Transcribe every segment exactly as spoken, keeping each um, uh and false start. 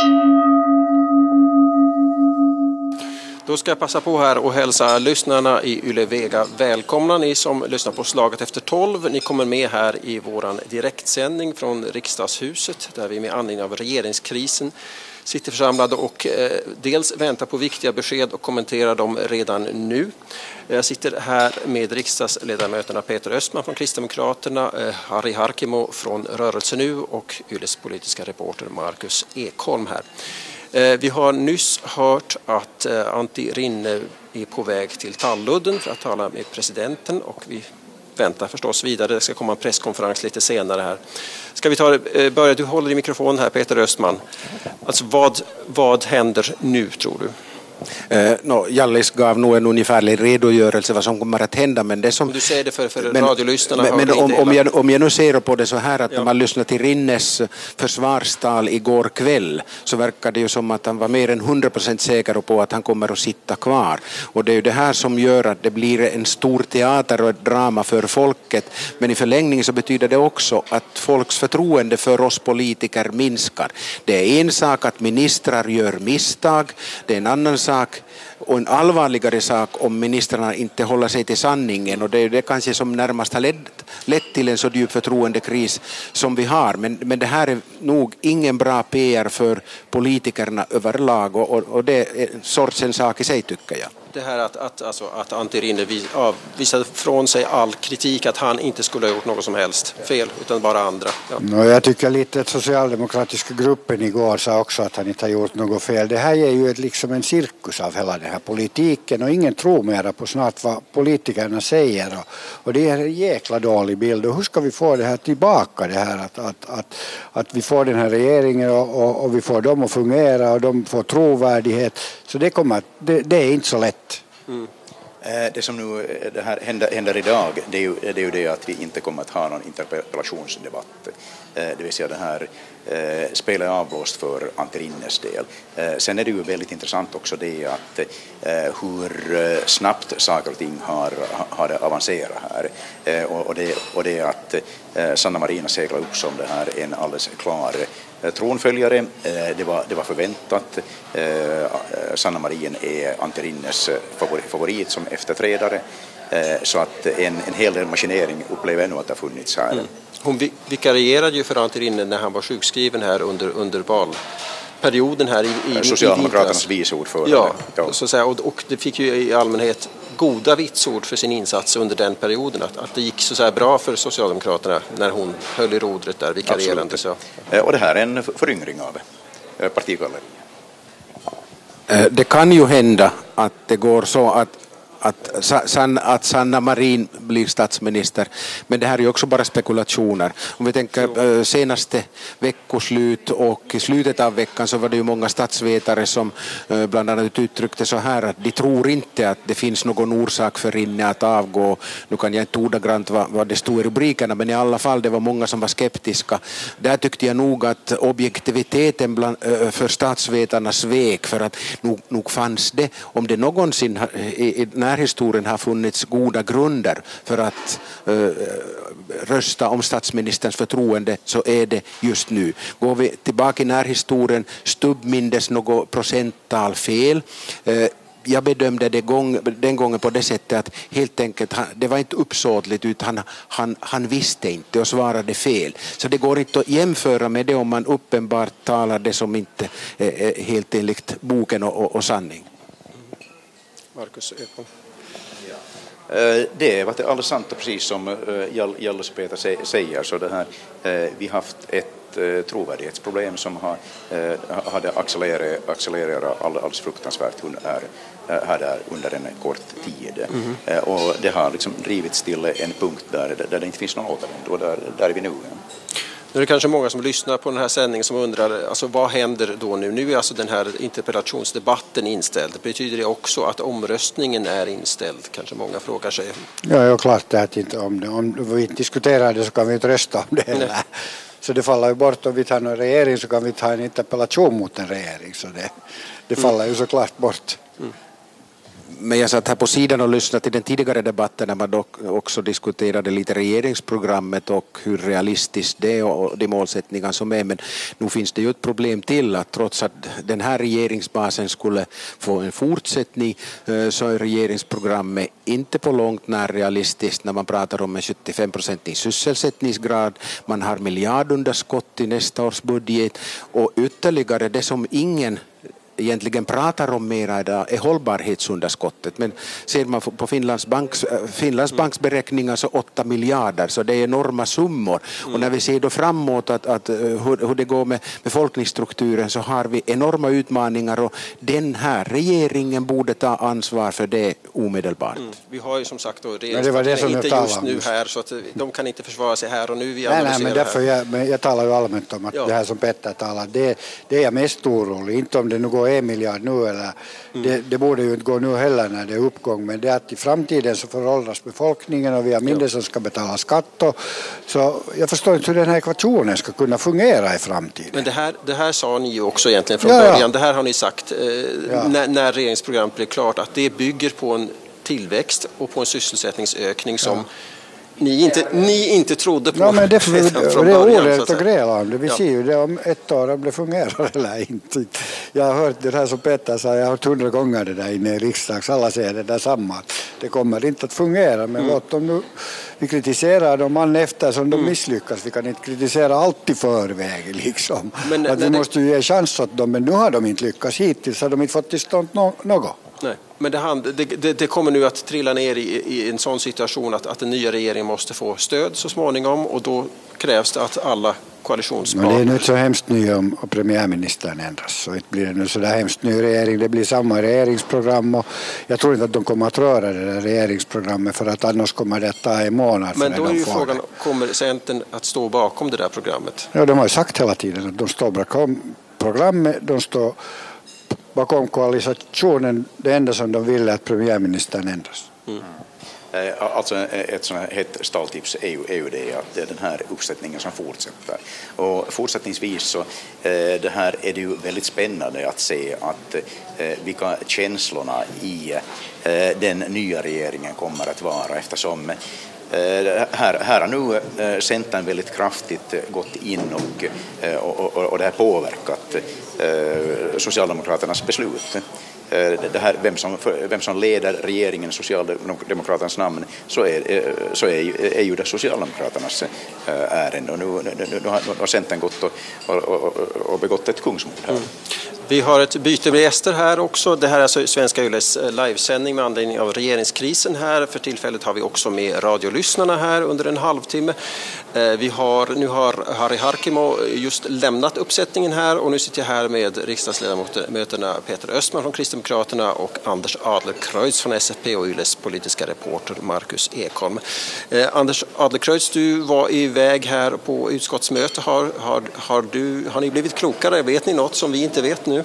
Då ska jag passa på här och hälsa lyssnarna i Yle Vega välkomna. Ni som lyssnar på Slaget efter tolv. Ni kommer med här i våran direktsändning från Riksdagshuset där vi med anledning av regeringskrisen sitter församlade och eh, dels väntar på viktiga besked och kommenterar dem redan nu. Jag sitter här med riksdagsledamöterna Peter Östman från Kristdemokraterna, eh, Harry Harkimo från Rörelse Nu och Yles politiska reporter Marcus Ekholm här. Eh, vi har nyss hört att eh, Antti Rinne är på väg till Talludden för att tala med presidenten och vi väntar förstås vidare. Det ska komma en presskonferens lite senare här. Ska vi ta börja? Du håller i mikrofonen här, Peter Östman. Alltså vad, vad händer nu, tror du? Eh, no, Jallis gav nog en ungefärlig redogörelse vad som kommer att hända. Men det som, du säger det för, för men, radiolyssnarna. Men, men om, om, jag, om jag nu ser på det så här att ja. när man lyssnar till Rinnes försvarstal igår kväll så verkar det ju som att han var mer än hundra procent säker på att han kommer att sitta kvar. Och det är ju det här som gör att det blir en stor teater och ett drama för folket. Men i förlängningen så betyder det också att folks förtroende för oss politiker minskar. Det är en sak att ministrar gör misstag. Det är en annan sak och en allvarligare sak om ministrarna inte håller sig till sanningen och det är det kanske som närmast har lett, lett till en så djup förtroendekris som vi har. Men, men det här är nog ingen bra P R för politikerna överlag och, och, och det är sorts en sak i sig tycker jag. Det här att, att, alltså, att Antti Rinne visade från sig all kritik att han inte skulle ha gjort något som helst fel utan bara andra. Ja. No, jag tycker lite att socialdemokratiska gruppen igår sa också att han inte har gjort något fel. Det här är ju ett, liksom en cirkus av hela den här politiken och ingen tror mera på snart vad politikerna säger och, och det är en jäkla dålig bild och hur ska vi få det här tillbaka det här att, att, att, att vi får den här regeringen och, och, och vi får dem att fungera och de får trovärdighet så det, kommer, det, det är inte så lätt. Mm. Det som nu det här händer, händer idag det är, ju, det är ju det att vi inte kommer att ha någon interpellationsdebatt. Det vill säga det här eh, spelar avblåst för Antti Rinnes del. Eh, sen är det ju väldigt intressant också det att eh, hur snabbt saker och ting har, har avancerat här. Eh, och, och, det, och det att eh, Sanna Marin seglar upp som det här en alldeles klar tronföljare. Eh, det, var, det var förväntat. Eh, Sanna Marin är Antti Rinnes favorit, favorit som efterträdare. Eh, så att en, en hel del maskinering upplever ännu att det har funnits här. Mm. Hon vikarierade ju för Antti Rinne när han var sjukskriven här under, under valperioden här i, i Socialdemokraternas vice ordförande. Ja, ja. Så att säga, och, och det fick ju i allmänhet goda vitsord för sin insats under den perioden. Att, att det gick så, så här bra för Socialdemokraterna när hon höll i rodret där vikarierande. Så. Och det här är en föryngring av partigalleriet. Det kan ju hända att det går så att Att, att Sanna Marin blir statsminister. Men det här är ju också bara spekulationer. Om vi tänker senaste veckoslut och i slutet av veckan så var det ju många statsvetare som bland annat uttryckte så här att de tror inte att det finns någon orsak för Rinne att avgå. Nu kan jag inte ordagrant vad, vad det stod i rubrikerna men i alla fall det var många som var skeptiska. Där tyckte jag nog att objektiviteten bland, för statsvetarna svek för att nog, nog fanns det om det någonsin i, i när historien har funnits goda grunder för att uh, rösta om statsministerns förtroende så är det just nu. Går vi tillbaka i närhistorien, Stubb mindes något procenttal fel. Uh, jag bedömde det gång, den gången på det sättet att helt enkelt han, det var inte uppsåtligt utan han, han, han visste inte och svarade fel. Så det går inte att jämföra med det om man uppenbart talar det som inte är, är helt enligt boken och, och, och sanning. Marcus Ekholm. Det är alldeles sant och precis som Jallis Peter säger så det här, vi har haft ett trovärdighetsproblem som har, hade accelererat, accelererat alldeles fruktansvärt här, här där under en kort tid. Mm. Och det har liksom drivits till en punkt där, där det inte finns någon återvändo och där, där är vi nu. Nu är det kanske många som lyssnar på den här sändningen som undrar alltså, vad händer då nu? Nu är alltså den här interpellationsdebatten inställd. Betyder det också att omröstningen är inställd? Kanske många frågar sig. Ja, ja klart det att inte om det. Om vi inte diskuterar det så kan vi inte rösta om det heller. Så det faller ju bort om vi tar en regering så kan vi ta en interpellation mot en regering. Så det, det faller ju såklart bort. Mm. Men jag satt här på sidan och lyssnade till den tidigare debatten när man dock också diskuterade lite regeringsprogrammet och hur realistiskt det är och de målsättningar som är. Men nu finns det ju ett problem till att trots att den här regeringsbasen skulle få en fortsättning så är regeringsprogrammet inte på långt när realistiskt när man pratar om en sjuttiofem procent i sysselsättningsgrad. Man har miljardunderskott i nästa års budget och ytterligare det som ingen egentligen pratar om mera idag är hållbarhetsunderskottet. Men ser man på Finlands banks, Finlands banks beräkningar så åtta miljarder, så det är enorma summor. Mm. Och när vi ser då framåt att, att hur, hur det går med befolkningsstrukturen så har vi enorma utmaningar och den här regeringen borde ta ansvar för det omedelbart. Mm. Vi har ju som sagt då regeringspartierna inte just nu här så att de kan inte försvara sig här och nu. Vi nej, nej, men därför jag, men jag talar ju allmänt om att ja. det här som Petter talar, det, det är jag mest orolig. Inte om det nu går en miljard nu eller mm. det, det borde ju inte gå nu heller när det är uppgång, men det är att i framtiden så föråldras befolkningen och vi har mindre ja. som ska betala skatt och, så jag förstår inte hur den här ekvationen ska kunna fungera i framtiden. Men det här, det här sa ni ju också egentligen från ja, början, ja. det här har ni sagt eh, ja. när, när regeringsprogrammet blev klart att det bygger på en tillväxt och på en sysselsättningsökning som ja. Ni inte, ni inte trodde på. Ja, men det, från det är orätt att gräla om det. Vi ja. ser ju det om ett år om det fungerar eller inte. Jag har hört det här som Petter sa, jag har hört hundra gånger det där inne i riksdags. Alla säger det där samma. Det kommer inte att fungera, men mm. låt dem nu. Vi kritiserar dem man efter som de mm. misslyckas. Vi kan inte kritisera allt i förväg liksom. Men, att vi det... måste ju ge chans åt dem, men nu har de inte lyckats hittills. Har de inte fått till stånd no- något. Nej, men det, det, det kommer nu att trilla ner i, i en sån situation att, att den nya regeringen måste få stöd så småningom och då krävs det att alla koalitionspartner... Men det är nu inte så hemskt ny om premiärministern ändras så inte blir det nu så där hemskt ny regering. Det blir samma regeringsprogram och jag tror inte att de kommer att röra det där regeringsprogrammet för att annars kommer det att ta en månad. Men då är ju frågan, kommer Centern att stå bakom det där programmet? Ja, de har ju sagt hela tiden att de står bakom programmet, de står bakom koalitionen, det enda som de vill är att premiärministern ändras. Mm. Alltså ett sådant här hett stalltips är ju, är ju det att det är den här uppsättningen som fortsätter. Och fortsättningsvis så det här är det ju väldigt spännande att se att vilka känslorna i den nya regeringen kommer att vara eftersom Här, här har nu Centern väldigt kraftigt gått in och, och, och, och det har påverkat Socialdemokraternas beslut. Det här, vem, som, vem som leder regeringen Socialdemokraternas namn så är, så är, är ju det Socialdemokraternas ärende och nu, nu, nu har Centern gått och, och, och, och begått ett kungsmord här. Mm. Vi har ett byte med gäster här också. Det här är alltså Svenska Yles livesändning med anledning av regeringskrisen här. För tillfället har vi också med radiolyssnarna här under en halvtimme. Vi har, nu har Harry Harkimo just lämnat uppsättningen här och nu sitter jag här med riksdagsledamöterna Peter Östman från Kristdemokraterna och Anders Adlercreutz från S F P och Yles politiska reporter Marcus Ekholm. Eh, Anders Adlercreutz, du var iväg här på utskottsmöte. Har, har, har, du, har ni blivit klokare? Vet ni något som vi inte vet nu?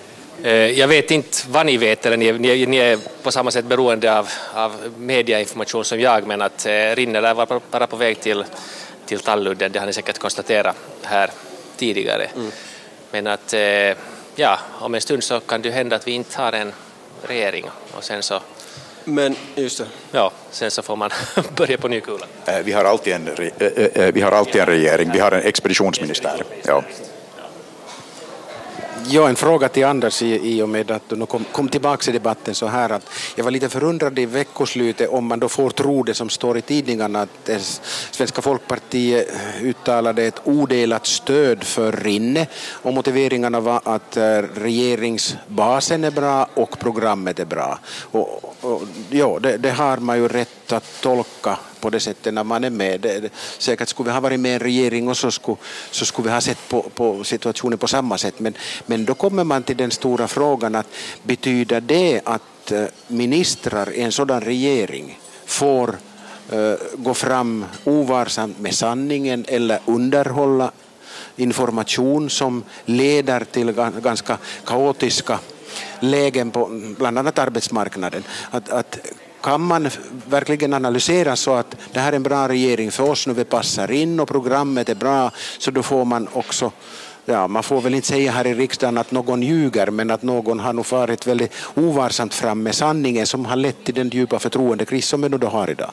Jag vet inte vad ni vet, eller ni, ni, ni är på samma sätt beroende av, av mediainformation som jag, men att eh, Rinne var bara på väg till, till Talludden, det har ni säkert konstaterat här tidigare. Mm. Men att eh, ja, om en stund så kan det hända att vi inte har en regering och sen så Men just det. Ja, sen så får man börja på ny kula. Vi har alltid en, vi har alltid en regering, vi har en expeditionsministär. Ja. Ja, en fråga till Anders i, i och med att du kom, kom tillbaka i debatten så här att jag var lite förundrad i veckoslutet om man då får tro det som står i tidningarna att det Svenska Folkpartiet uttalade ett odelat stöd för Rinne och motiveringarna var att regeringsbasen är bra och programmet är bra. Och, och, ja, det, det har man ju rätt att tolka på det sättet när man är med. Det, det, säkert skulle vi ha varit med i en regering och så skulle, så skulle vi ha sett på, på situationen på samma sätt. Men, men då kommer man till den stora frågan att betyder det att ministrar i en sådan regering får uh, gå fram ovarsamt med sanningen eller underhålla information som leder till ganska kaotiska lägen på bland annat arbetsmarknaden. Att, att kan man verkligen analysera så att det här är en bra regering för oss nu, vi passar in och programmet är bra, så då får man också ja, man får väl inte säga här i riksdagen att någon ljuger, men att någon har nog farit väldigt ovarsamt fram med sanningen som har lett till den djupa förtroendekris som vi nu då har idag.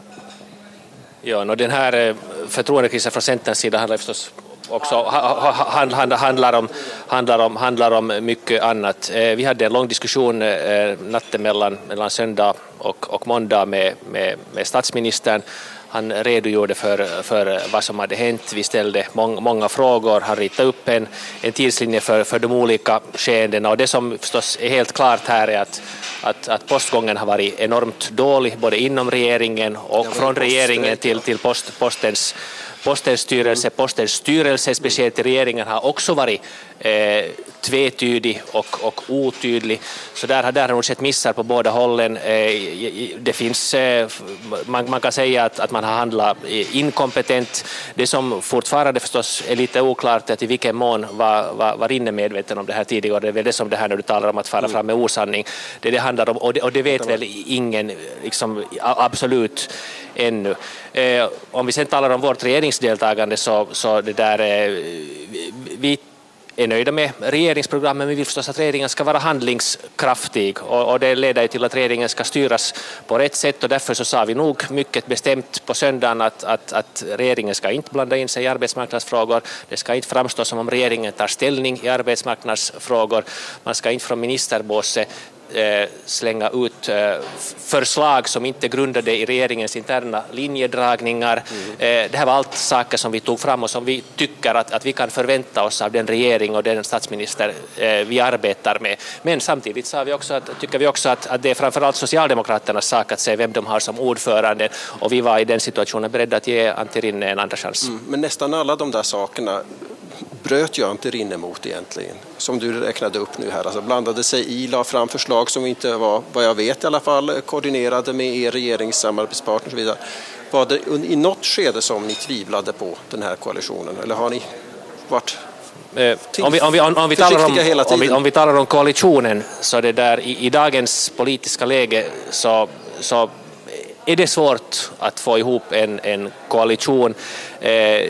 Ja, och den här förtroendekrisen från Centerns sida handlar förstås också hand, hand, handlar, om, handlar, om, handlar om mycket annat. Vi hade en lång diskussion natten mellan, mellan söndag och, och måndag med, med, med statsministern. Han redogjorde för, för vad som hade hänt. Vi ställde mång, många frågor. Han ritade upp en, en tidslinje för, för de olika skeendena. Och det som förstås är helt klart här är att, att, att postgången har varit enormt dålig både inom regeringen och från regeringen till, till post, postens Postens styrelse, postens styrelse speciellt i regeringen har också varit eh, tvetydig och, och otydlig. Så där har där har nog sett missar på båda hållen. Eh, det finns, eh, man, man kan säga att, att man har handlat inkompetent. Det som fortfarande förstås är lite oklart är att i vilken mån var, var, var inne medveten om det här tidigare. Det är väl det som det här när du talar om att fara fram med osanning. Det det handlar om, och det, och det vet väl ingen liksom, absolut ännu. Eh, om vi sen talar om vårt regeringsdeltagande så, så det där, eh, vi är nöjda med regeringsprogrammet, men vi vill förstås att regeringen ska vara handlingskraftig och, och det leder till att regeringen ska styras på rätt sätt och därför så sa vi nog mycket bestämt på söndagen att, att, att regeringen ska inte blanda in sig i arbetsmarknadsfrågor. Det ska inte framstå som om regeringen tar ställning i arbetsmarknadsfrågor. Man ska inte från ministerbåset slänga ut förslag som inte grundade i regeringens interna linjedragningar. Mm. Det här var allt saker som vi tog fram och som vi tycker att, att vi kan förvänta oss av den regering och den statsminister vi arbetar med. Men samtidigt sa vi också att, tycker vi också att, att det är framförallt Socialdemokraternas sak att se vem de har som ordförande och vi var i den situationen beredda att ge Antti Rinne en andra chans. Mm. Men nästan alla de där sakerna bröt ju Antti Rinne emot egentligen, som du räknade upp nu här. Alltså blandade sig i, la fram förslag som inte var, vad jag vet i alla fall, koordinerade med er regeringssamarbetspartner och så vidare. Var det i något skede som ni tvivlade på den här koalitionen? Eller har ni varit eh, om, vi, om, vi, om, vi talar om, om, vi, om vi talar om koalitionen så det där i, i dagens politiska läge så, så är det svårt att få ihop en, en koalition. Eh,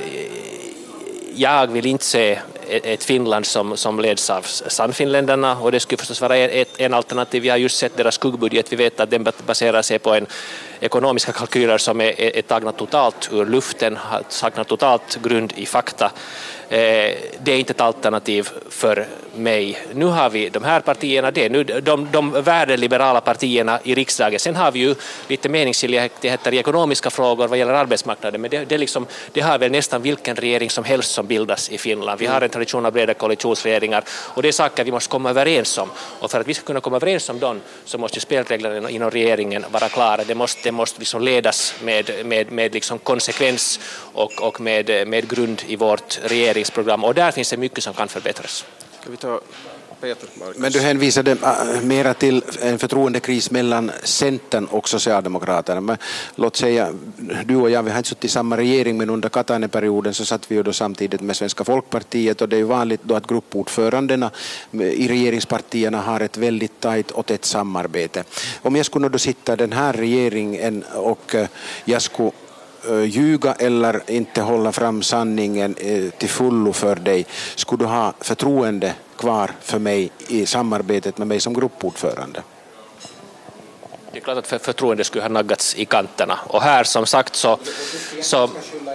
Jag vill inte se ett Finland som, som leds av Sannfinländarna och det skulle förstås vara ett, en alternativ. Vi har just sett deras skuggbudget. Vi vet att den baserar sig på en ekonomiska kalkyler som är, är, är tagna totalt ur luften, saknar totalt grund i fakta. Eh, det är inte ett alternativ för mig. Nu har vi de här partierna, det är nu de, de värdeliberala partierna i riksdagen. Sen har vi ju lite meningsskiljaktigheter i ekonomiska frågor vad gäller arbetsmarknaden, men det, det, liksom, det har väl nästan vilken regering som helst som bildas i Finland. Vi har en tradition av breda koalitionsregeringar och det är saker vi måste komma överens om. Och för att vi ska kunna komma överens om dem så måste spelreglerna inom regeringen vara klara. Det måste, det måste liksom ledas med, med, med liksom konsekvens och, och med, med grund i vårt regeringsprogram. Och där finns det mycket som kan förbättras. Ska vi ta Peter, Marcus? Men du hänvisade äh, mera till en förtroendekris mellan Centern och Socialdemokraterna. Men låt säga, du och jag, vi har inte suttit i samma regering, men under Katainen-perioden så satt vi ju då samtidigt med Svenska Folkpartiet och det är ju vanligt då att gruppordförandena i regeringspartierna har ett väldigt tajt och tätt samarbete. Om jag skulle då sitta den här regeringen och äh, jag skulle ljuga eller inte hålla fram sanningen till fullo för dig, skulle du ha förtroende kvar för mig i samarbetet med mig som gruppordförande? Det är klart att för förtroende skulle ha naggats i kanterna. Och här som sagt så... så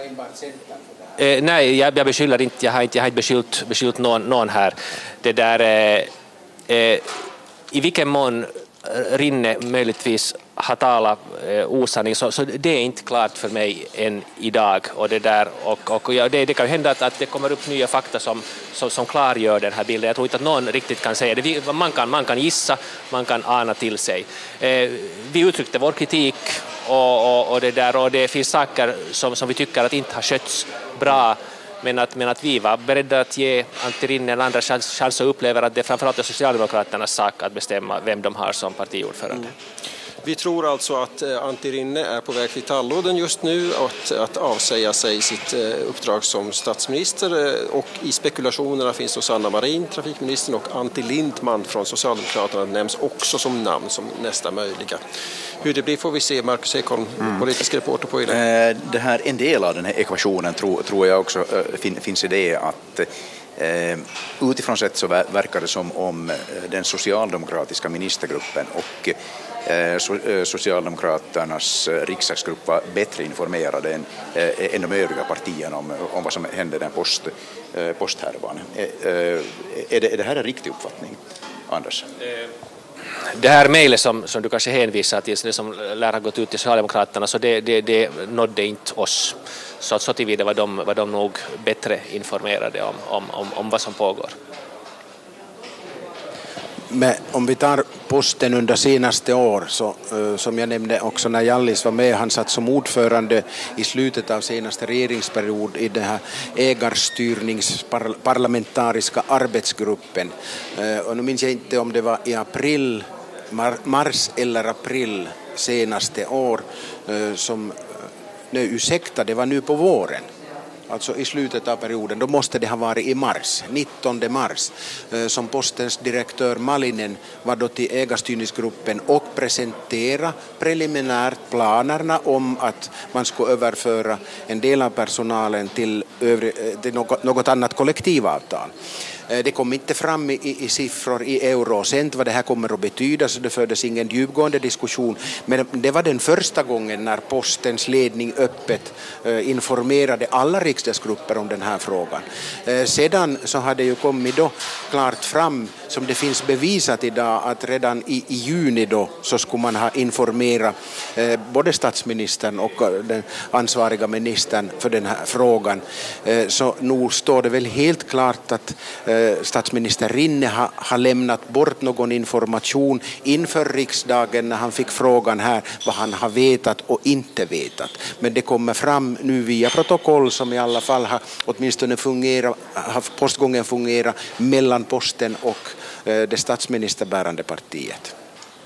eh, nej, jag, jag beskyller inte, jag har inte, jag har inte beskyllt, beskyllt någon, någon här. Det där... Eh, eh, I vilken mån Rinne möjligtvis har talat eh, osanning så, så det är inte klart för mig än idag och det där och, och ja, det, det kan ju hända att, att det kommer upp nya fakta som, som, som klargör den här bilden. Jag tror inte att någon riktigt kan säga det. Man kan, man kan gissa, man kan ana till sig. Eh, vi uttryckte vår kritik och, och, och det där och det finns saker som, som vi tycker att inte har skötts bra. Men att, men att vi var beredda att ge Antti Rinne en andra chans, chans och upplever att det framförallt är Socialdemokraternas sak att bestämma vem de har som partiordförande. Mm. Vi tror alltså att Antti Rinne är på väg till Tallåden just nu att, att avsäga sig sitt uppdrag som statsminister och i spekulationerna finns då Sanna Marin, trafikministern, och Antti Lindman från Socialdemokraterna nämns också som namn som nästa möjliga. Hur det blir får vi se. Marcus Ekholm, mm. politisk reporter på Yle. Det här, en del av den här ekvationen tror, tror jag också fin, finns i det att Eh, utifrån sett så verkar det som om den socialdemokratiska ministergruppen och eh, so, eh, Socialdemokraternas riksdagsgrupp var bättre informerade än, eh, än de övriga partierna om, om vad som hände den post, eh, posthärvan. Eh, eh, är, det, är det här en riktig uppfattning, Anders? Det här mejlet som, som du kanske hänvisar till, det som lär ha gått ut till Socialdemokraterna, så det, det, det nådde inte oss. Så, så tillvida var de, var de nog bättre informerade om, om, om, om vad som pågår. Men om vi tar posten under senaste år, så uh, som jag nämnde också när Jallis var med, han satt som ordförande i slutet av senaste regeringsperiod i den här ägarstyrningsparlamentariska arbetsgruppen. Uh, och nu minns jag inte om det var i april, mar- mars eller april senaste år uh, som, uh, nej ursäkta, det var nu på våren. Alltså i slutet av perioden, då måste det ha varit i mars, nittonde mars, som postens direktör Malinen var då till ägarstyrningsgruppen och presentera preliminärt planerna om att man skulle överföra en del av personalen till, övrig, till något, något annat kollektivavtal. Det kom inte fram i, i siffror i eurocent vad det här kommer att betyda, så det fördes ingen djupgående diskussion. Men det var den första gången när postens ledning öppet eh, informerade alla riksdagsgrupper om den här frågan. Eh, sedan så hade ju kommit då klart fram, som det finns bevisat idag, att redan i, i juni då så skulle man ha informerat eh, både statsministern och den ansvariga ministern för den här frågan. Eh, så nu står det väl helt klart att statsminister Rinne har, har lämnat bort någon information inför riksdagen när han fick frågan här vad han har vetat och inte vetat. Men det kommer fram nu via protokoll som i alla fall har åtminstone fungerat, har postgången fungerat mellan posten och eh, det statsministerbärande partiet.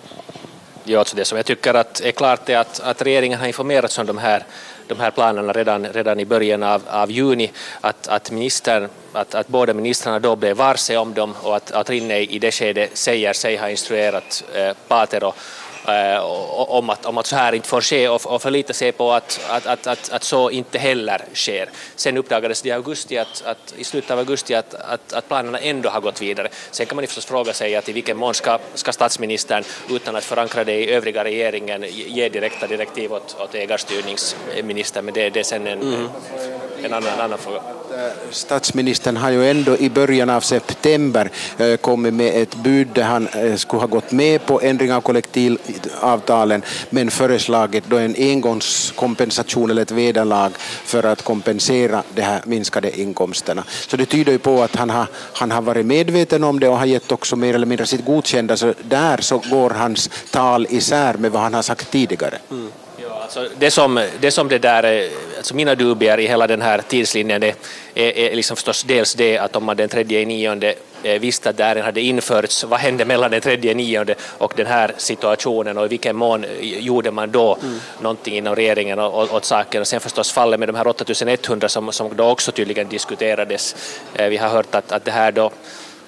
Ja, alltså det som jag tycker att är klart är att, att regeringen har informerats om de här de här planerna redan, redan i början av, av juni, att, att, ministern, att, att båda ministrarna då blev varse om dem och att, att Rinne i det skedet säger sig ha instruerat eh, Paatero eh, om, att, om att så här inte får ske och, och förlita sig på att, att, att, att, att så inte heller sker. Sen uppdagades det i, augusti att, att, i slutet av augusti att, att, att planerna ändå har gått vidare. Sen kan man ju förstås fråga sig att i vilken mån ska, ska statsministern utan att förankra det i övriga regeringen ge direkta direktiv åt, åt ägarstyrningsministern, men det, det är sen en, mm. en annan, annan fråga. Statsministern har ju ändå i början av september kommit med ett bud där han skulle ha gått med på ändring av kollektivavtalen men föreslagit då en engångskompensation eller ett vederlag för att kompensera de här minskade inkomsterna. Så det tyder ju på att han har, han har varit medveten om det och har gett också mer eller mindre sitt godkända, så där så går hans tal isär med vad han har sagt tidigare. Mm. Alltså det, som, det som det där, alltså mina dubier i hela den här tidslinjen är, är, är liksom förstås dels det att om man den tredje nionde visste att det hade införts, vad hände mellan den tredje nionde och den här situationen och i vilken mån gjorde man då mm. någonting inom regeringen åt, åt saken. Och sen förstås fallet med de här åttatusen etthundra som, som då också tydligen diskuterades. Vi har hört att, att det här då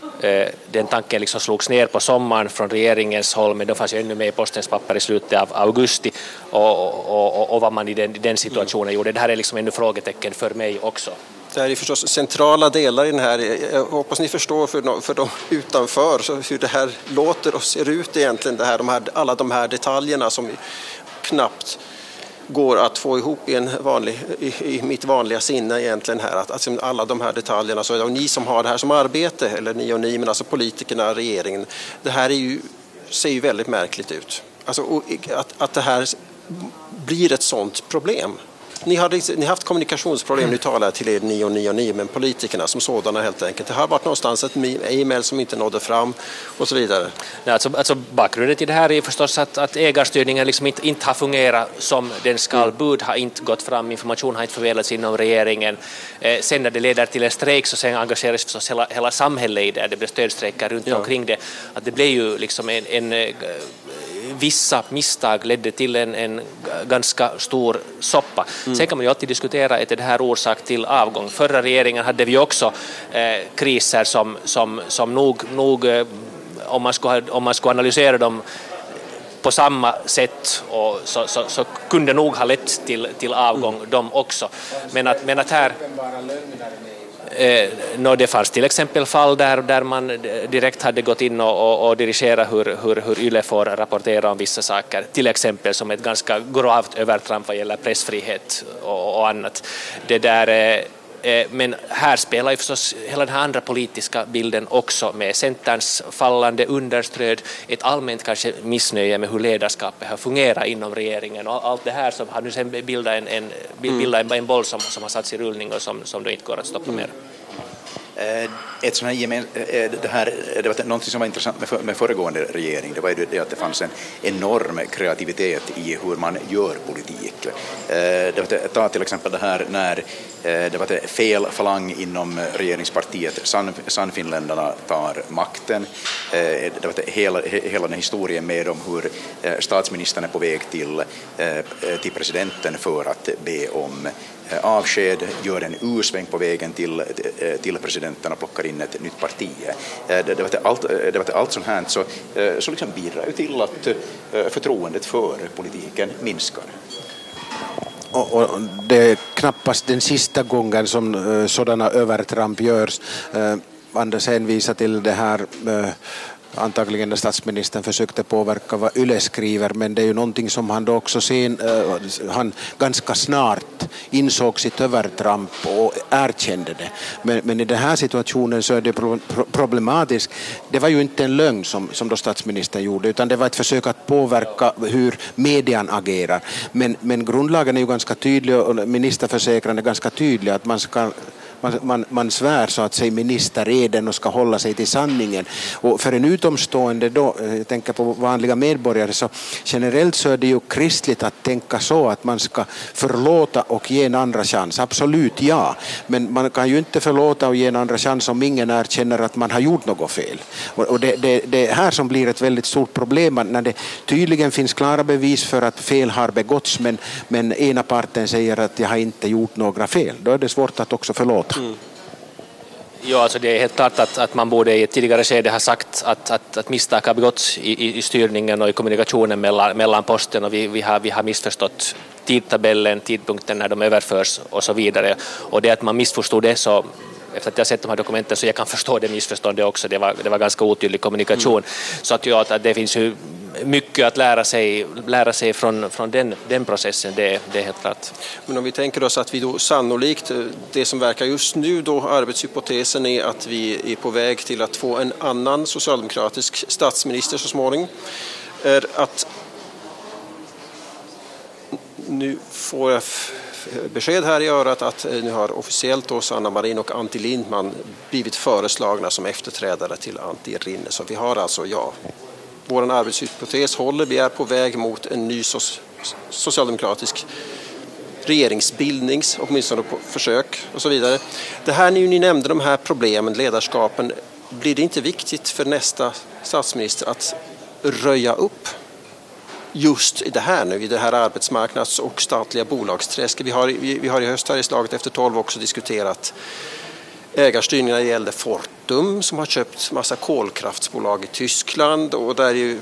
den tanken liksom slogs ner på sommaren från regeringens håll, men de fanns ju ännu med i postens papper i slutet av augusti och, och, och, och vad man i den, den situationen mm. gjorde. Det här är liksom ännu frågetecken för mig också. Det här är förstås centrala delar i den här. Jag hoppas ni förstår för, för de utanför så hur det här låter och ser ut egentligen. Det här, de här, alla de här detaljerna som knappt går att få ihop i, en vanlig, i, i mitt vanliga sinne egentligen här. Att, alltså alla de här detaljerna, så och ni som har det här som arbete, eller ni och ni, men alltså politikerna, regeringen. Det här är ju, ser ju väldigt märkligt ut. Alltså, och, att, att det här blir ett sånt problem. Ni har, ni har haft kommunikationsproblem, nu talar jag till er ni och ni och ni, men politikerna som sådana helt enkelt. Det har varit någonstans ett e-mail som inte nådde fram och så vidare. Ja, alltså, alltså bakgrunden till det här är förstås att, att ägarstyrningen liksom inte, inte har fungerat som den ska. Mm. Bud har inte gått fram, information har inte förmedlats inom regeringen. Eh, sen när det leder till en strejk så sen engageras förstås hela, hela samhället i det. Det blir stödstrejkar runt ja. omkring det. Att det blir ju liksom en, en vissa misstag ledde till en, en ganska stor soppa. Mm. Sen kan man ju alltid diskutera att det här orsak till avgång. Förra regeringen hade vi också eh, kriser som, som, som nog, nog eh, om, man skulle, om man skulle analysera dem på samma sätt och så, så, så kunde nog ha lett till, till avgång mm. de också. Men att, men att här Eh, no, det fanns till exempel fall där, där man direkt hade gått in och, och, och dirigerat hur, hur, hur Yle får rapportera om vissa saker, till exempel som ett ganska gravt övertramp vad gäller pressfrihet och, och annat. Det där, eh, men här spelar ju förstås hela den här andra politiska bilden också med Centerns fallande understöd, ett allmänt kanske missnöje med hur ledarskapet har fungerat inom regeringen och allt det här som har nu sen bildat en, en, bildat en, en boll som, som har satts i rullning och som, som då inte går att stoppa mer. Ett sån här gemen, det, här, det var något som var intressant med, för, med föregående regering, det var ju det att det fanns en enorm kreativitet i hur man gör politik. Det var, ta till exempel det här när det var det fel falang inom regeringspartiet, San, Sannfinländarna tar makten. Det var det, hela, hela den historien med om hur statsministern är på väg till, till presidenten för att be om avsked, gör en U-sväng på vägen till, till presidenten och plockar in ett nytt parti. Det, det var allt, det var allt sånt här så, så liksom bidrar ju till att förtroendet för politiken minskar. Och, och det är knappast den sista gången som uh, sådana övertramp görs. Uh, Anders hänvisar till det här uh, antagligen när statsministern försökte påverka vad Yle skriver, men det är ju någonting som han då också sen, uh, han ganska snart insåg sitt övertramp och erkände det. Men, men i den här situationen så är det pro- problematiskt. Det var ju inte en lögn som, som då statsministern gjorde, utan det var ett försök att påverka hur median agerar. Men, men grundlagen är ju ganska tydlig och ministerförsäkran är ganska tydlig att man ska Man, man, man svär så att säga ministereden och ska hålla sig till sanningen. Och för en utomstående då, jag tänker på vanliga medborgare, så generellt så är det ju kristligt att tänka så att man ska förlåta och ge en andra chans. Absolut ja. Men man kan ju inte förlåta och ge en andra chans om ingen erkänner att man har gjort något fel. Och, och det, det, det är här som blir ett väldigt stort problem när det tydligen finns klara bevis för att fel har begåtts, men, men ena parten säger att jag har inte gjort några fel. Då är det svårt att också förlåta. Mm. Ja, alltså det är helt klart att, att man borde i ett tidigare skede ha sagt att, att, att misstag har begåtts i, i styrningen och i kommunikationen mellan, mellan posten och vi, vi, har, vi har missförstått tidtabellen, tidpunkten när de överförs och så vidare. Och det att man missförstod det, så efter att jag sett de här dokumenten så jag kan förstå det missförståndet också. Det var, det var ganska otydlig kommunikation. Mm. Så att, ja, att det finns ju mycket att lära sig, lära sig från, från den, den processen, det, det är helt klart. Men om vi tänker oss att vi då sannolikt, det som verkar just nu då, arbetshypotesen är att vi är på väg till att få en annan socialdemokratisk statsminister så småningom, är att nu får jag besked här i örat att nu har officiellt då Sanna Marin och Antti Lindman blivit föreslagna som efterträdare till Antti Rinne. Så vi har alltså, ja, vår arbetshypotes håller, vi är på väg mot en ny so- socialdemokratisk regeringsbildnings, åtminstone på försök och så vidare. Det här nu ni nämnde, de här problemen, ledarskapen, blir det inte viktigt för nästa statsminister att röja upp just i det här nu, i det här arbetsmarknads- och statliga bolagsträsket? Vi har, vi, vi har i höst här i slaget efter tolv också diskuterat ägarstyrningen när det gällde Fortum som har köpt massa kolkraftsbolag i Tyskland, och där är ju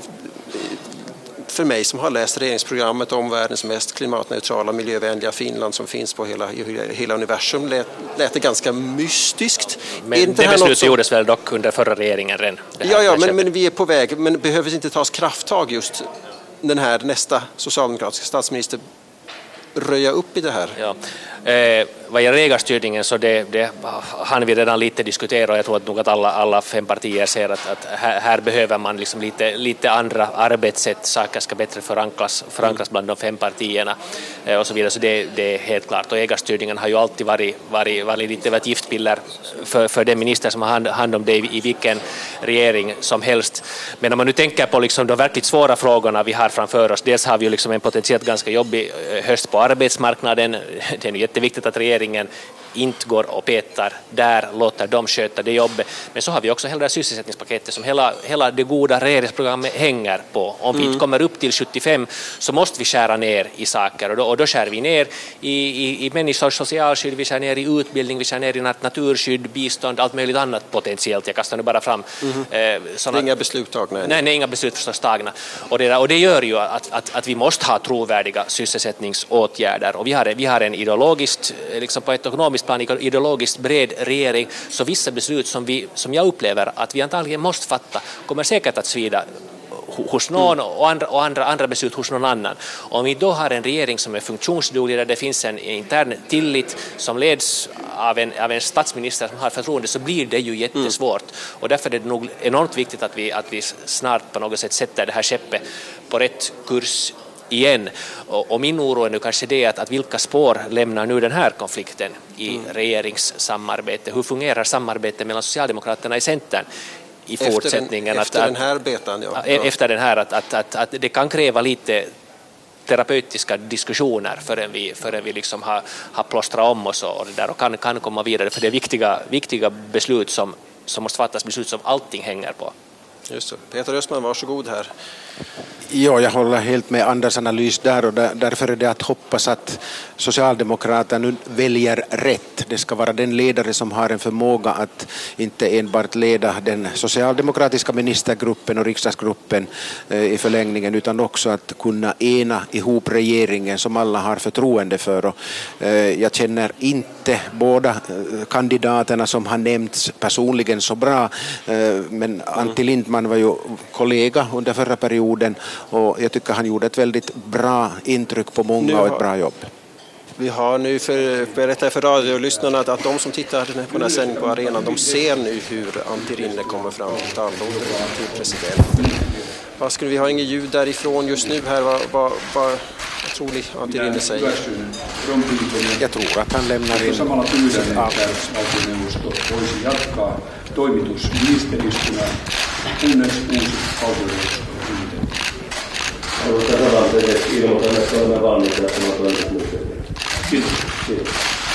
för mig som har läst regeringsprogrammet om världens mest klimatneutrala miljövänliga Finland som finns på hela, hela universum lät, lät det ganska mystiskt. Men det beslutet som gjordes väl dock under förra regeringen redan? Ja, ja men, men vi är på väg, men behöver inte tas krafttag just den här nästa socialdemokratiska statsminister röja upp i det här? Ja. Eh, vad gäller ägarstyrningen så det, det hann vi redan lite diskutera, och jag tror att nog att alla, alla fem partier ser att, att här, här behöver man liksom lite, lite andra arbetssätt, saker ska bättre förankras, förankras bland de fem partierna eh, och så vidare, så det, det är helt klart. Och ägarstyrningen har ju alltid varit, varit, varit lite av ett giftpiller för, för den minister som har hand, hand om det i, i vilken regering som helst. Men om man nu tänker på liksom de verkligt svåra frågorna vi har framför oss, dels har vi ju liksom en potentiellt ganska jobbig höst på arbetsmarknaden. Det är nu jätteviktigt att regeringen inte går och petar där, låter dem sköta det jobbet. Men så har vi också hela det sysselsättningspaketet som hela, hela det goda regeringsprogrammet hänger på. Om vi mm. inte kommer upp till sjuttiofem så måste vi skära ner i saker, och då, och då skär vi ner i, i, i människors socialskydd, vi skär ner i utbildning, vi skär ner i naturskydd, bistånd, allt möjligt annat potentiellt. Jag kastar nu bara fram mm. eh, såna, inga beslut tagna. Nej, nej, inga beslut förstås tagna. Och det, och det gör ju att, att, att vi måste ha trovärdiga sysselsättningsåtgärder, och vi har, vi har en ideologiskt liksom på ett ekonomiskt ekonomiskt plan, ideologiskt bred regering, så vissa beslut som, vi, som jag upplever att vi antagligen måste fatta kommer säkert att svida hos någon och, andra, och andra, andra beslut hos någon annan. Om vi då har en regering som är funktionsduglig, där det finns en intern tillit som leds av en, av en statsminister som har förtroende, så blir det ju jättesvårt. Mm. Och därför är det nog enormt viktigt att vi, att vi snart på något sätt sätter det här skeppet på rätt kurs igen. Och, och min oro är nu kanske det att, att vilka spår lämnar nu den här konflikten i mm. regeringssamarbete? Hur fungerar samarbetet mellan Socialdemokraterna i Centern i fortsättningen? Efter, den, efter att, den här betan, ja. Efter den här, att, att, att, att det kan kräva lite terapeutiska diskussioner förrän vi, förrän vi liksom har, har plåstrat om oss och, det där och kan, kan komma vidare. För det är viktiga, viktiga beslut som, som måste fattas, beslut som allting hänger på. Just det. Peter Östman, varsågod här. Ja, jag håller helt med Anders analys där, och där, därför är det att hoppas att Socialdemokraterna nu väljer rätt. Det ska vara den ledare som har en förmåga att inte enbart leda den socialdemokratiska ministergruppen och riksdagsgruppen eh, i förlängningen, utan också att kunna ena ihop regeringen som alla har förtroende för. Och, eh, jag känner inte båda eh, kandidaterna som har nämnts personligen så bra, eh, men Antti Lindman var ju kollega under förra perioden, och jag tycker han gjorde ett väldigt bra intryck på många har, och ett bra jobb. Vi har nu för, berättat för radiolyssnarna att, att de som tittar på den här sändningen på arenan, de ser nu hur Antti Rinne kommer fram till tallbordet till president. Vad skulle vi ha inget ljud därifrån just nu här? Vad, vad, vad, vad tror ni Antti Rinne säger? Jag tror att han lämnar in. Samalla pyydän, että valtioneuvosto voisi jatkaa toimitusministeristönä, kunnes uusi valtioneuvosto on nimitetty. Haluaisin sanoa teille, että ilmoitan, että olemme valmiita tämä toimitusministeriö. Kiitos. Kiitos.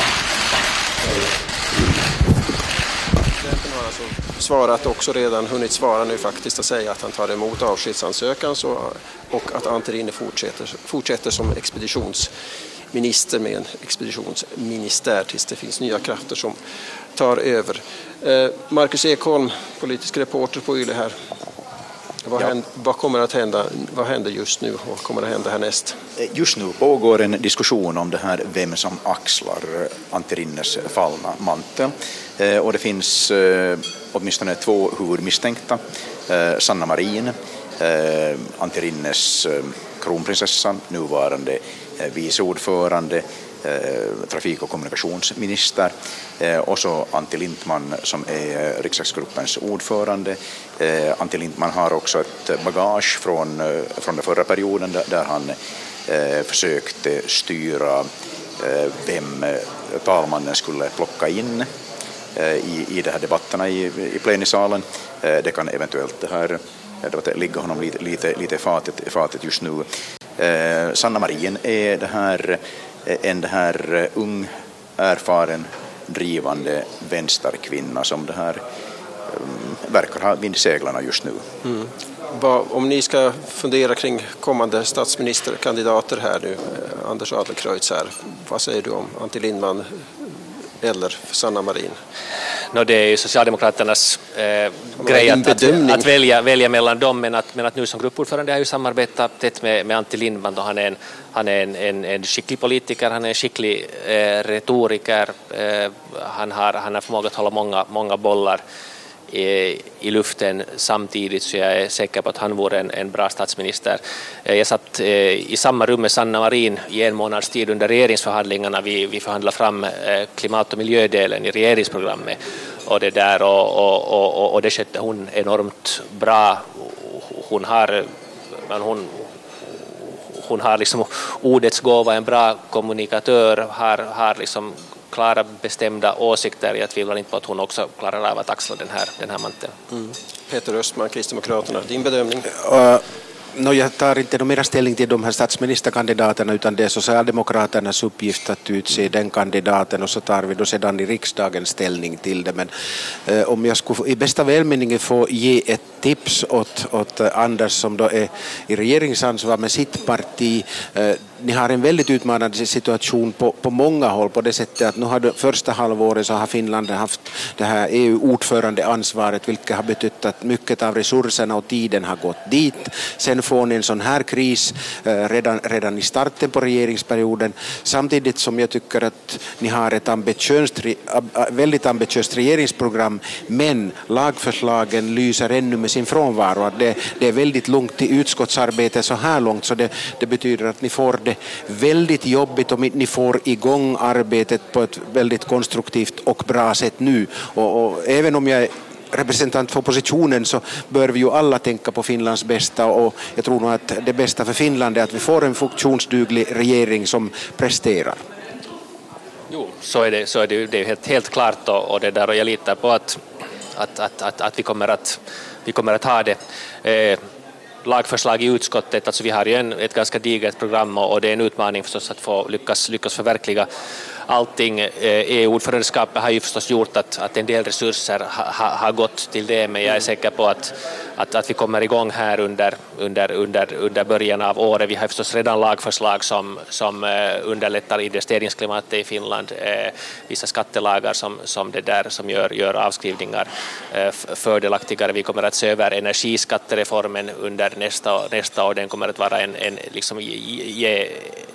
Svarat också redan hunnit svara nu faktiskt att säga att han tar emot avskedsansökan så, och att Antti Rinne fortsätter, fortsätter som expeditionsminister med en expeditionsministär tills det finns nya krafter som tar över. Eh, Marcus Ekholm, politisk reporter på Yle här. Vad, ja. händer, vad kommer att hända? Vad händer just nu och vad kommer att hända härnäst? Just nu pågår en diskussion om det här vem som axlar Antti Rinnes fallna mantel. Eh, och det finns eh, åtminstone två huvudmisstänkta. Eh, Sanna Marin, eh, Antti Rinnes eh, kronprinsessa, nuvarande eh, vice ordförande, eh, trafik- och kommunikationsminister, eh, och så Antti Lindman som är eh, riksdagsgruppens ordförande. Eh, Antti Lindman har också ett bagage från, eh, från den förra perioden där, där han eh, försökte styra eh, vem eh, talmannen skulle plocka in eh, i, i de här debatterna i, i plenisalen. Eh, det kan eventuellt det här det ligga honom lite, lite, lite fatet, fatet just nu. Eh, Sanna Marin är det här, en det här ung, erfaren, drivande vänsterkvinna som det här um, verkar ha vindseglarna just nu. Mm. Vad, om ni ska fundera kring kommande statsministerkandidater här nu, eh, Anders Adlercreutz här, vad säger du om Antti Lindman eller Sanna Marin? No, det är ju Socialdemokraternas eh, grej att, att, att välja, välja mellan dem, men att, men att nu som gruppordförande har ju samarbetat tätt med, med Antti Lindman, då han är en, han är en, en, en skicklig politiker, han är en skicklig eh, retoriker, eh, han, har, han har förmåga att hålla många, många bollar i, i luften samtidigt, så jag är säker på att han vore en, en bra statsminister. Eh, jag satt eh, i samma rum med Sanna Marin i en månads tid under regeringsförhandlingarna. Vi, vi förhandlade fram eh, klimat- och miljödelen i regeringsprogrammet, och det där och, och, och, och det skötte hon enormt bra. Hon har, men hon, hon har liksom ordets gåva, en bra kommunikatör, har, har liksom klara bestämda åsikter. Jag tvivlar inte på att hon också klarar av att axla den här, den här manteln. Mm. Peter Östman, Kristdemokraterna, din bedömning? Uh, no, jag tar inte någon mera ställning till de här statsministerkandidaterna, utan det är Socialdemokraternas uppgift att utse den kandidaten, och så tar vi då sedan i riksdagen ställning till det. Men uh, om jag skulle i bästa välmening få ge ett tips åt, åt Anders som då är i regeringsansvar med sitt parti, uh, ni har en väldigt utmanande situation på, på många håll på det sättet att nu har det första halvåret så har Finland haft det här E U-ordförandeansvaret, vilket har betytt att mycket av resurserna och tiden har gått dit. Sen får ni en sån här kris eh, redan, redan i starten på regeringsperioden, samtidigt som jag tycker att ni har ett ambitiöst, väldigt ambitiöst regeringsprogram, men lagförslagen lyser ännu med sin frånvaro. Det, det är väldigt långt till utskottsarbete så här långt, så det, det betyder att ni får det väldigt jobbigt om ni får igång arbetet på ett väldigt konstruktivt och bra sätt nu. Och, och även om jag är representant för oppositionen så bör vi ju alla tänka på Finlands bästa, och jag tror nog att det bästa för Finland är att vi får en funktionsduglig regering som presterar. Jo, så är det, så är det, det är helt, helt klart, och, och det där, och jag litar på att, att, att, att, att vi kommer att vi kommer att ha det. Eh, lagförslag i utskottet, alltså vi har ju en, ett ganska digert program, och, och det är en utmaning förstås att få lyckas, lyckas förverkliga allting. E U-ordförandeskapet har ju förstås gjort att, att en del resurser ha, ha, har gått till det, men jag är säker på att, att, att vi kommer igång här under, under, under, under början av året. Vi har förstås redan lagförslag som, som underlättar investeringsklimatet i Finland, vissa skattelagar som, som, det där, som gör, gör avskrivningar fördelaktigare. Vi kommer att se över energiskattereformen under nästa, nästa år. Den kommer att vara en, en liksom, ge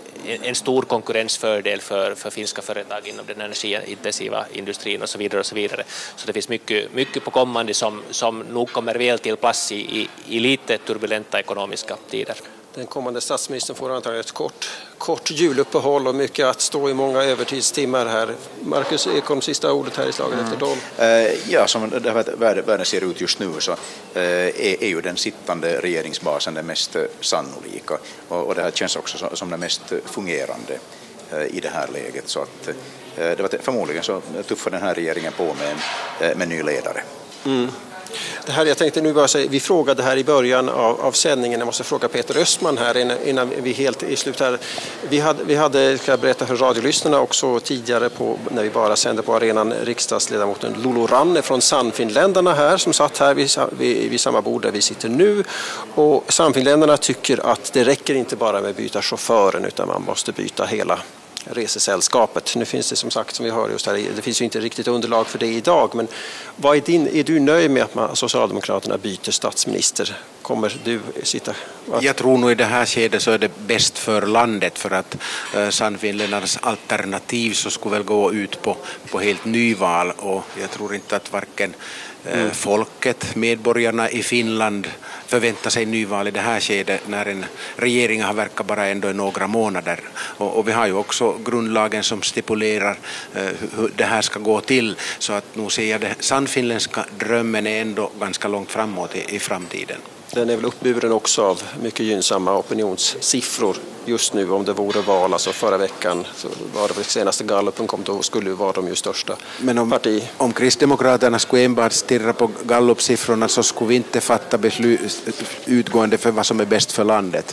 en stor konkurrensfördel för, för finska företag inom den energiintensiva industrin och så vidare och så vidare. Så det finns mycket, mycket på kommande som, som nog kommer väl till plats i, i, i lite turbulenta ekonomiska tider. Den kommande statsministern får antagligen ett kort, kort juluppehåll och mycket att stå i många övertidstimmar här. Marcus Ekholm, sista ordet här i slaget mm. efter tolv. Uh, ja, som det här världen ser ut just nu så uh, är, är ju den sittande regeringsbasen den mest sannolika. Och, och det här känns också som, som den mest fungerande uh, i det här läget. Så att, uh, det var förmodligen så tuffar den här regeringen på med en, uh, med en ny ledare. Mm. Det här, jag tänkte nu bara säga, vi frågade här i början av, av sändningen, jag måste fråga Peter Östman här innan, innan vi helt i slut här. Vi hade, vi hade, ska jag berätta för radiolyssnarna också tidigare på, när vi bara sände på arenan, riksdagsledamoten Lulu Ranne från Sannfinländarna här som satt här vid, vid, vid samma bord där vi sitter nu. Och Sannfinländarna tycker att det räcker inte bara med att byta chauffören utan man måste byta hela resesällskapet. Nu finns det som sagt, som vi hör just här, det finns ju inte riktigt underlag för det idag, men vad är, din, är du nöjd med att man, Socialdemokraterna byter statsminister? Kommer du sitta? Vad? Jag tror nog i det här skedet så är det bäst för landet, för att eh, Sannfinländarnas alternativ så skulle väl gå ut på, på helt nyval, och jag tror inte att varken eh, mm. folket, medborgarna i Finland förväntar sig nyval i det här skedet när en regering har verkat bara ändå i några månader. Och, och vi har ju också grundlagen som stipulerar eh, hur det här ska gå till, så att nu ser jag det sannfinländska drömmen är ändå ganska långt framåt i, i framtiden. Den är väl uppburen också av mycket gynnsamma opinionssiffror just nu. Om det vore val, alltså förra veckan så var det senaste gallupen kom, då skulle vara de ju största. Men om, parti. om Kristdemokraterna skulle enbart stirra på gallupsiffrorna så skulle vi inte fatta beslut utgående för vad som är bäst för landet.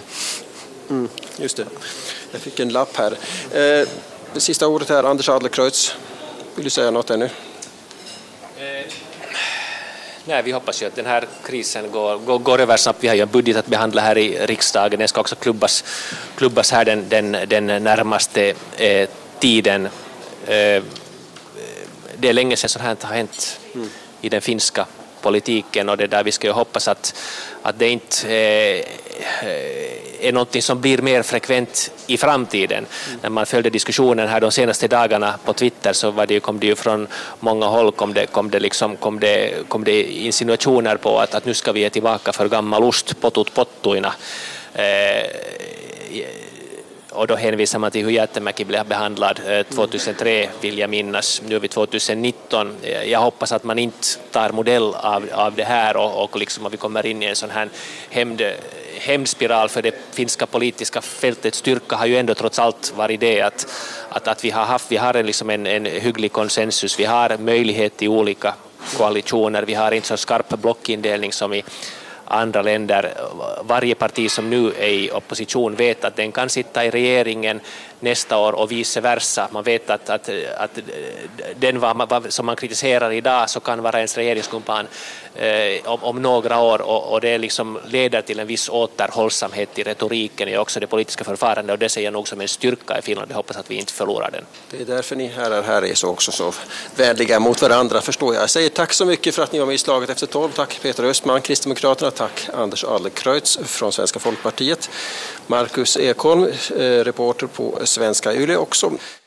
Mm, just det. Jag fick en lapp här. Eh, det sista ordet här, Anders Adlercreutz. Vill du säga något ännu? Eh. Nej, vi hoppas ju att den här krisen går, går, går över snabbt. Vi har ju en budget att behandla här i riksdagen. Den ska också klubbas, klubbas här den, den, den närmaste eh, tiden. Eh, det är länge sedan sånt här har hänt mm. i den finska politiken, och det där vi ska ju hoppas att, att det inte eh, är någonting som blir mer frekvent i framtiden. Mm. När man följde diskussionen här de senaste dagarna på Twitter så var det ju, kom det ju från många håll kom det, kom det, liksom, kom det, kom det insinuationer på att, att nu ska vi ge tillbaka för gammal ost, potut pottuina. Eh, och då hänvisar man till hur Jättemäki blev behandlad tjugohundratre, vill jag minnas. Nu är vi tjugonitton. Jag hoppas att man inte tar modell av, av det här och, och liksom att vi kommer in i en sån här hämnd, hämndspiral, för det finska politiska fältets styrka har ju ändå trots allt varit det att, att, att vi har haft vi har en, liksom en, en hygglig konsensus. Vi har möjlighet till olika koalitioner. Vi har inte så skarp blockindelning som i andra länder. Varje parti som nu är i opposition vet att den kan sitta i regeringen nästa år och vice versa. Man vet att, att, att den var, som man kritiserar idag så kan vara ens regeringskumpan eh, om, om några år, och, och det liksom leder till en viss återhållsamhet i retoriken och också det politiska förfarandet, och det ser jag nog som en styrka i Finland. Jag hoppas att vi inte förlorar den. Det är därför ni herrar här är så också så vänliga mot varandra, förstår jag. Jag säger tack så mycket för att ni var med i Slaget efter tolv. Tack Peter Östman, Kristdemokraterna. Tack Anders Adlercreutz från Svenska Folkpartiet. Marcus Ekholm, reporter på Svenska Yle också.